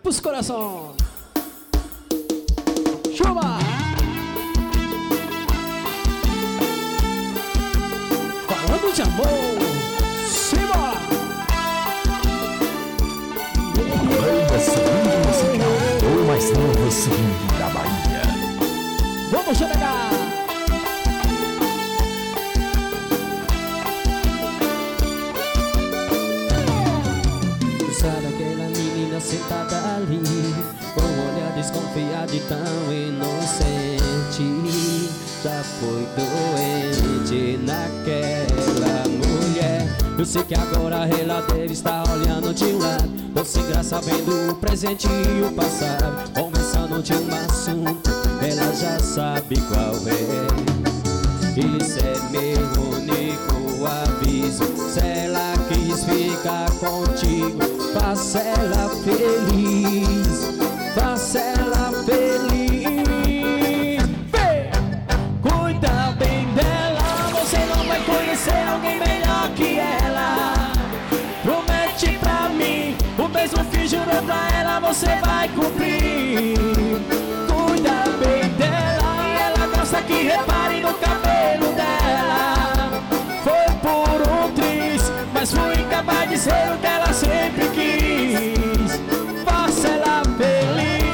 pros corações. Chuva! Falando de amor, simbora! Banda Swing Musical, o mais novo swing da Bahia. Vamos chegar! Sabe aquela menina sentada ali, com um olhar desconfiado e tão inocente? Já foi doente naquela mulher. Eu sei que agora a reladeira está olhando de um lado, não se graça vendo o presente e o passado. Conversando de um assunto, ela já sabe qual é. Isso é meu único aviso. Se ela quis ficar contigo, faça ela feliz, faça ela feliz. Vem! Cuida bem dela, você não vai conhecer alguém melhor que ela. Promete pra mim, o mesmo que jurou pra ela, você vai cumprir. Cuida bem dela, ela gosta que repare no cabelo dela. Foi por um triz, mas fui incapaz de ser o que ela sempre quis. Faça ela feliz.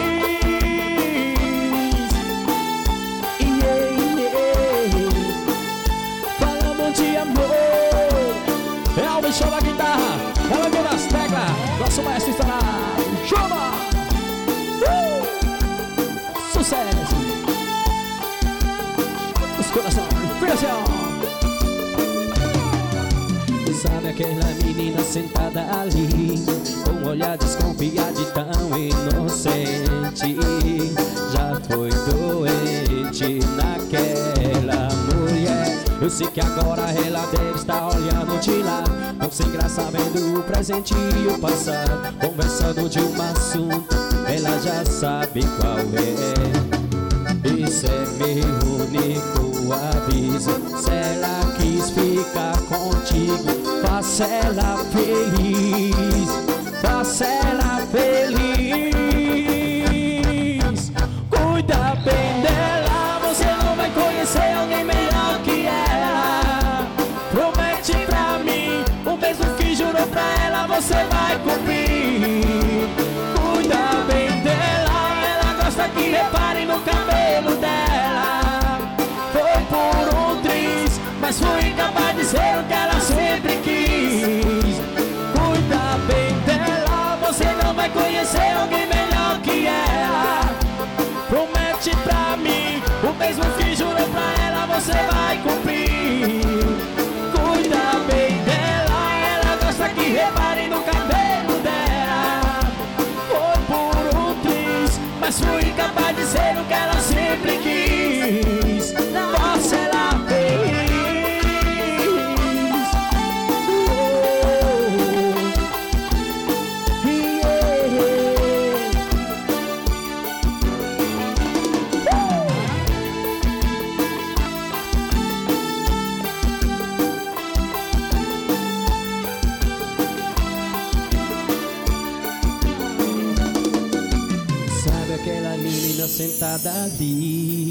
Yeah, yeah. Falando de amor, é o bicho da guitarra, falando das teclas, nosso maestro estará. Chama! Sucesso! Os corações, pressão! Sabe aquela menina sentada ali, com um olhar desconfiado e tão inocente? Já foi doente naquela mulher. Eu sei que agora a reladeira está olhando de lá, não sem graça vendo o presente e o passado. Conversando de um assunto, ela já sabe qual é. Isso é meu único aviso. Se ela quis ficar contigo, faça ela feliz, faça ela feliz. Cuida bem dela, você não vai conhecer alguém melhor que ela. Promete pra mim, o mesmo que jurou pra ela, você vai cumprir. Cuida bem dela, ela gosta que repare no cabelo dela. Foi por um triz, mas fui incapaz de ser o que ela sempre quis. Cuida bem dela, você não vai conhecer alguém melhor que ela. Promete pra mim, o mesmo que jurou pra ela, você vai cumprir. Cuida bem dela, ela gosta que repare no cabelo dela. Foi por um triz, mas fui incapaz de ser o que ela sempre quis. Faça ela feliz. Sabe aquela menina sentada ali,